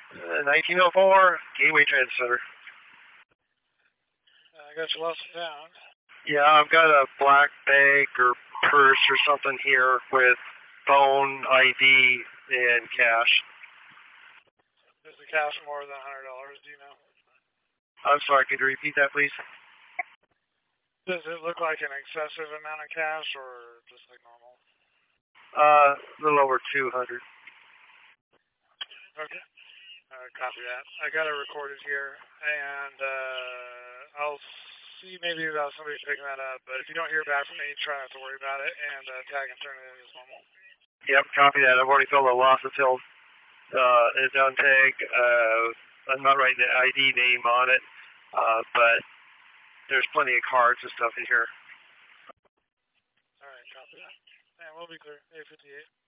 1904, Gateway Trade Center. I got you lost and found. Yeah, I've got a black bag or purse or something here with phone, ID, and cash. Is the cash more than $100? Do you know? I'm sorry, could you repeat that, please? Does it look like an excessive amount of cash or just like normal? A little over 200. Okay. Copy that. I got it recorded here, and I'll see maybe about somebody picking that up. But if you don't hear back from me, try not to worry about it, and tag and turn it in as normal. Yep, copy that. I've already filled a loss until it's on tag. I'm not writing the ID name on it, but there's plenty of cards and stuff in here. All right, copy that. And we'll be clear. 858.